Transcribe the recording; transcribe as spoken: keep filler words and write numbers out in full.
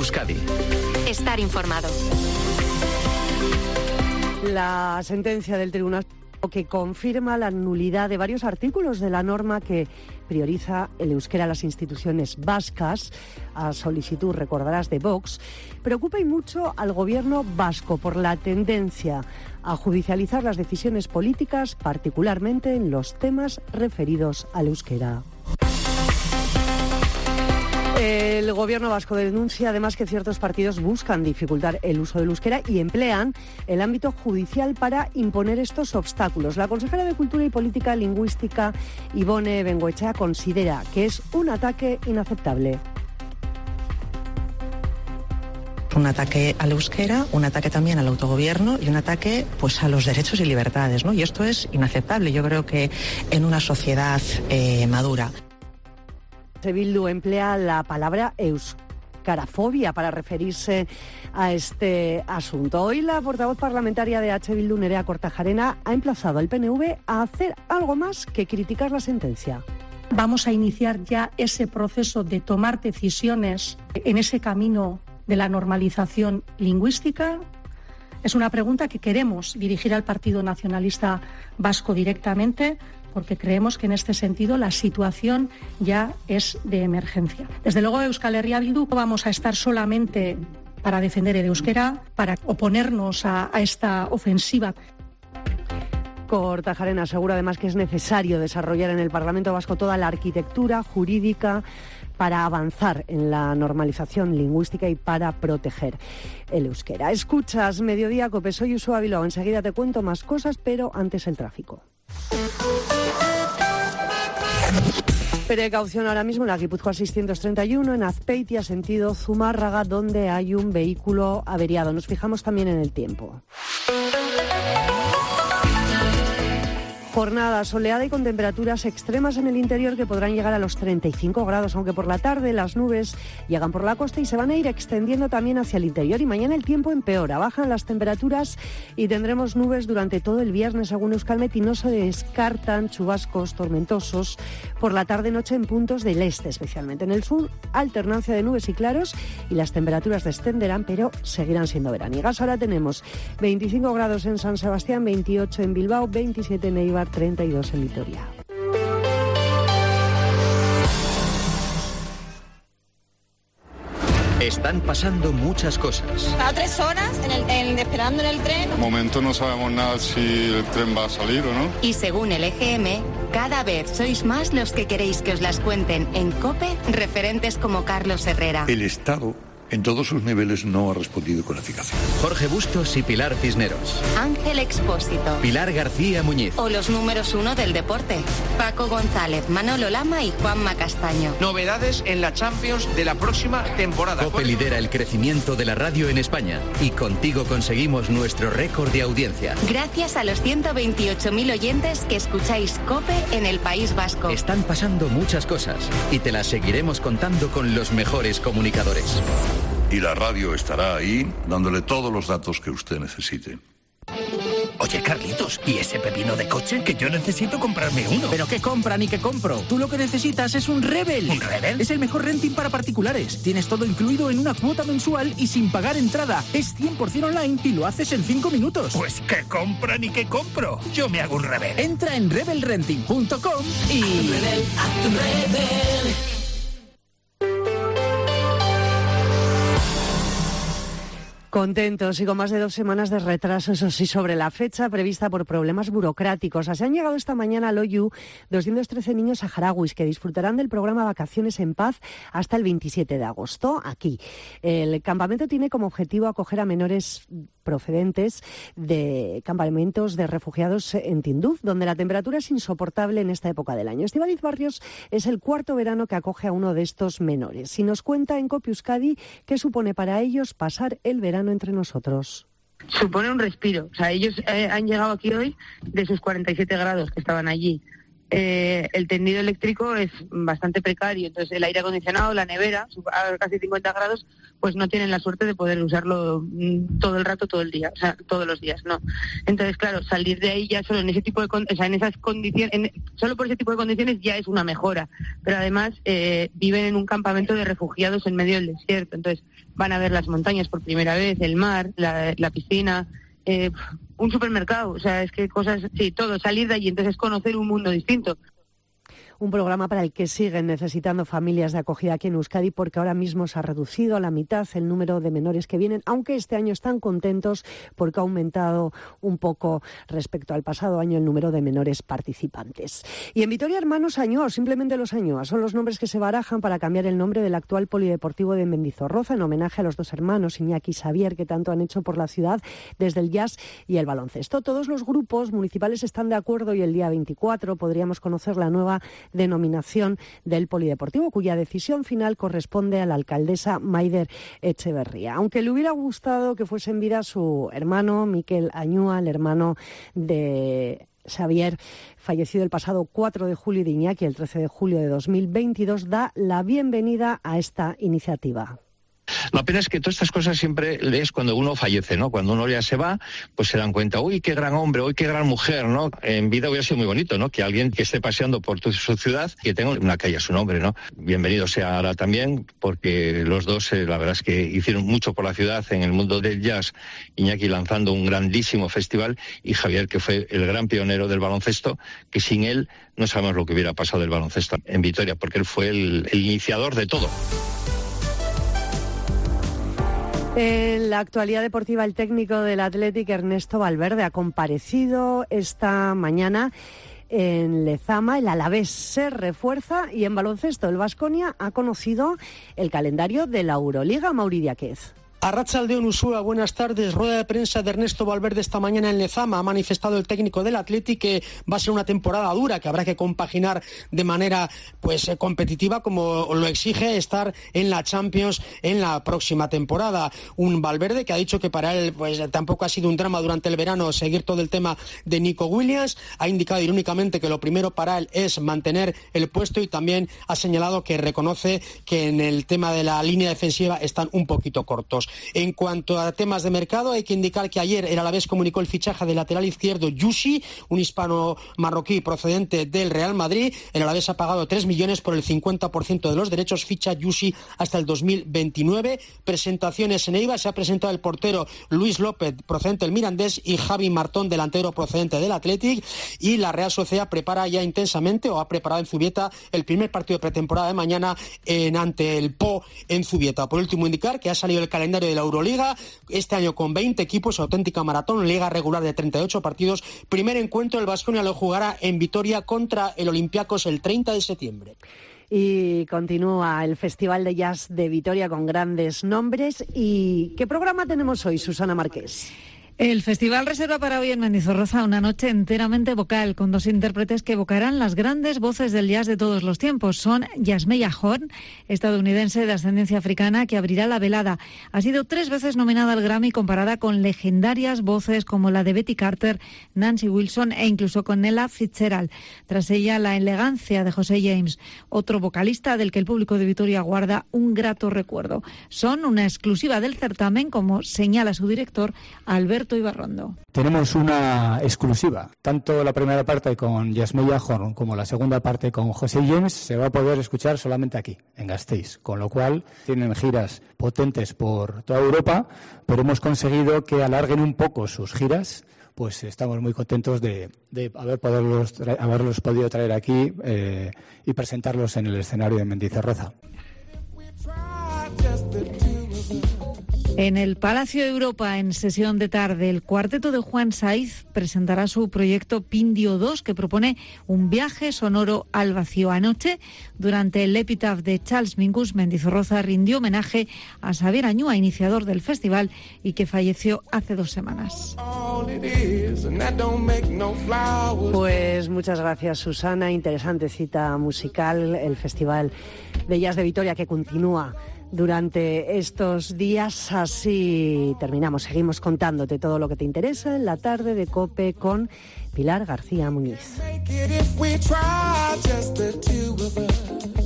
Euskadi. Estar informado. La sentencia del Tribunal que confirma la nulidad de varios artículos de la norma que prioriza el euskera a las instituciones vascas, a solicitud, recordarás, de Vox, preocupa y mucho al gobierno vasco por la tendencia a judicializar las decisiones políticas, particularmente en los temas referidos al euskera. El gobierno vasco denuncia además que ciertos partidos buscan dificultar el uso del euskera y emplean el ámbito judicial para imponer estos obstáculos. La consejera de Cultura y Política Lingüística, Ibone Bengoechea, considera que es un ataque inaceptable. Un ataque al euskera, un ataque también al autogobierno y un ataque pues a los derechos y libertades, ¿no? Y esto es inaceptable, yo creo que en una sociedad eh, madura. Bildu emplea la palabra euskarafobia para referirse a este asunto. Hoy la portavoz parlamentaria de H. Bildu, Nerea Kortajarena, ha emplazado al P N V a hacer algo más que criticar la sentencia. Vamos a iniciar ya ese proceso de tomar decisiones en ese camino de la normalización lingüística. Es una pregunta que queremos dirigir al Partido Nacionalista Vasco directamente, porque creemos que en este sentido la situación ya es de emergencia. Desde luego, Euskal Herria Bildu no vamos a estar solamente para defender el euskera, para oponernos a, a esta ofensiva. Kortajarena asegura además que es necesario desarrollar en el Parlamento Vasco toda la arquitectura jurídica para avanzar en la normalización lingüística y para proteger el euskera. Escuchas Mediodía Cope, soy Uxue Bilbao. Enseguida te cuento más cosas, pero antes el tráfico. Precaución ahora mismo en la Guipúzcoa seiscientos treinta y uno, en Azpeitia, sentido Zumárraga, donde hay un vehículo averiado. Nos fijamos también en el tiempo. Jornada soleada y con temperaturas extremas en el interior que podrán llegar a los treinta y cinco grados, aunque por la tarde las nubes llegan por la costa y se van a ir extendiendo también hacia el interior. Y mañana el tiempo empeora, bajan las temperaturas y tendremos nubes durante todo el viernes, según Euskalmet, y no se descartan chubascos tormentosos por la tarde-noche en puntos del este, especialmente en el sur. Alternancia de nubes y claros y las temperaturas descenderán, pero seguirán siendo veraniegas. Ahora tenemos veinticinco grados en San Sebastián, veintiocho en Bilbao, veintisiete en Eibar, treinta y dos en Vitoria. Están pasando muchas cosas. A tres horas en el, en, esperando en el tren. De momento no sabemos nada si el tren va a salir o no. Y según el E G M, cada vez sois más los que queréis que os las cuenten en COPE referentes como Carlos Herrera. El Estado, en todos sus niveles, no ha respondido con eficacia. Jorge Bustos y Pilar Cisneros. Ángel Expósito. Pilar García Muñiz. O los números uno del deporte. Paco González, Manolo Lama y Juanma Castaño. Novedades en la Champions de la próxima temporada. COPE lidera el crecimiento de la radio en España y contigo conseguimos nuestro récord de audiencia. Gracias a los ciento veintiocho mil oyentes que escucháis COPE en el País Vasco. Están pasando muchas cosas y te las seguiremos contando con los mejores comunicadores. Y la radio estará ahí dándole todos los datos que usted necesite. Oye, Carlitos, ¿y ese pepino de coche? Que yo necesito comprarme uno. ¿Pero qué compra ni qué compro? Tú lo que necesitas es un Rebel. ¿Un Rebel? Es el mejor renting para particulares. Tienes todo incluido en una cuota mensual y sin pagar entrada. Es cien por ciento online y lo haces en cinco minutos. Pues ¿qué compra ni qué compro? Yo me hago un Rebel. Entra en rebel renting punto com y... A tu Rebel, a tu Rebel. Contentos y con más de dos semanas de retraso, eso sí, sobre la fecha prevista por problemas burocráticos. Se han llegado esta mañana al O Y U doscientos trece niños saharauis que disfrutarán del programa Vacaciones en Paz hasta el veintisiete de agosto, aquí. El campamento tiene como objetivo acoger a menores procedentes de campamentos de refugiados en Tinduf, donde la temperatura es insoportable en esta época del año. Estíbaliz Barrios es el cuarto verano que acoge a uno de estos menores y nos cuenta en COPE Euskadi qué supone para ellos pasar el verano entre nosotros. Supone un respiro. O sea, ellos eh, han llegado aquí hoy de sus cuarenta y siete grados que estaban allí. Eh, el tendido eléctrico es bastante precario, entonces el aire acondicionado, la nevera, a casi cincuenta grados, pues no tienen la suerte de poder usarlo todo el rato, todo el día, o sea, todos los días, no. Entonces, claro, salir de ahí ya solo en ese tipo de, o sea, en esas condiciones, en, solo por ese tipo de condiciones ya es una mejora, pero además eh, viven en un campamento de refugiados en medio del desierto, entonces van a ver las montañas por primera vez, el mar, la, la piscina, eh, un supermercado, o sea, es que cosas, sí, todo, salir de allí, entonces conocer un mundo distinto. Un programa para el que siguen necesitando familias de acogida aquí en Euskadi, porque ahora mismo se ha reducido a la mitad el número de menores que vienen, aunque este año están contentos porque ha aumentado un poco respecto al pasado año el número de menores participantes. Y en Vitoria, hermanos Añoa, simplemente los Añoa, son los nombres que se barajan para cambiar el nombre del actual polideportivo de Mendizorroza, en homenaje a los dos hermanos, Iñaki y Xavier, que tanto han hecho por la ciudad desde el jazz y el baloncesto. Todos los grupos municipales están de acuerdo y el día veinticuatro podríamos conocer la nueva denominación del polideportivo, cuya decisión final corresponde a la alcaldesa Maider Echeverría. Aunque le hubiera gustado que fuese en vida su hermano Mikel Añoa, el hermano de Xavier, fallecido el pasado cuatro de julio, de Iñaki el trece de julio de dos mil veintidós, da la bienvenida a esta iniciativa. La pena es que todas estas cosas siempre es cuando uno fallece, ¿no? Cuando uno ya se va, pues se dan cuenta, uy, qué gran hombre, uy, qué gran mujer, ¿no? En vida hubiera sido muy bonito, ¿no? Que alguien que esté paseando por tu, su ciudad, que tenga una calle a su nombre, ¿no? Bienvenido sea ahora también, porque los dos, eh, la verdad es que hicieron mucho por la ciudad en el mundo del jazz. Iñaki lanzando un grandísimo festival y Xavier, que fue el gran pionero del baloncesto, que sin él no sabemos lo que hubiera pasado del baloncesto en Vitoria, porque él fue el, el iniciador de todo. En la actualidad deportiva, el técnico del Athletic, Ernesto Valverde, ha comparecido esta mañana en Lezama. El Alavés se refuerza y en baloncesto el Baskonia ha conocido el calendario de la Euroliga. Mauri Diáquez. Arratsaldeon Usua, buenas tardes. Rueda de prensa de Ernesto Valverde esta mañana en Lezama. Ha manifestado el técnico del Athletic que va a ser una temporada dura, que habrá que compaginar de manera pues competitiva, como lo exige estar en la Champions en la próxima temporada. Un Valverde que ha dicho que para él pues tampoco ha sido un drama durante el verano seguir todo el tema de Nico Williams. Ha indicado irónicamente que lo primero para él es mantener el puesto y también ha señalado que reconoce que en el tema de la línea defensiva están un poquito cortos. En cuanto a temas de mercado, hay que indicar que ayer el Alavés comunicó el fichaje del lateral izquierdo Yushi, un hispano-marroquí procedente del Real Madrid. El Alavés ha pagado tres millones por el cincuenta por ciento de los derechos. Ficha Yushi hasta el dos mil veintinueve. Presentaciones en Eibar. Se ha presentado el portero Luis López, procedente del Mirandés, y Javi Martón, delantero procedente del Athletic. Y la Real Sociedad prepara ya intensamente, o ha preparado en Zubieta, el primer partido de pretemporada de mañana en, ante el Po en Zubieta. Por último, indicar que ha salido el calendario de la Euroliga, este año con veinte equipos, auténtica maratón, liga regular de treinta y ocho partidos. Primer encuentro, el Baskonia lo jugará en Vitoria contra el Olympiacos el treinta de septiembre. Y continúa el Festival de Jazz de Vitoria con grandes nombres. ¿Y qué programa tenemos hoy, Susana Márquez? El festival reserva para hoy en Mendizorroza una noche enteramente vocal, con dos intérpretes que evocarán las grandes voces del jazz de todos los tiempos. Son Yasmeya Horn, estadounidense de ascendencia africana, que abrirá la velada. Ha sido tres veces nominada al Grammy, comparada con legendarias voces como la de Betty Carter, Nancy Wilson e incluso con Ella Fitzgerald. Tras ella, la elegancia de José James, otro vocalista del que el público de Vitoria guarda un grato recuerdo. Son una exclusiva del certamen, como señala su director, Alberto Ibarrondo. Tenemos una exclusiva. Tanto la primera parte con Yasmeya Horn como la segunda parte con José James se va a poder escuchar solamente aquí, en Gasteiz. Con lo cual, tienen giras potentes por toda Europa, pero hemos conseguido que alarguen un poco sus giras. Pues estamos muy contentos de, de haber poderlos, haberlos podido traer aquí eh, y presentarlos en el escenario de Mendizorroza. En el Palacio de Europa, en sesión de tarde, el cuarteto de Juan Saiz presentará su proyecto Pindio dos, que propone un viaje sonoro al vacío. Anoche, durante el Epitaph de Charles Mingus, Mendizorroza rindió homenaje a Xavier Añoa, iniciador del festival y que falleció hace dos semanas. Pues muchas gracias, Susana. Interesante cita musical, el Festival de Jazz de Vitoria, que continúa durante estos días. Así terminamos, seguimos contándote todo lo que te interesa en la tarde de COPE con Pilar García Muñiz.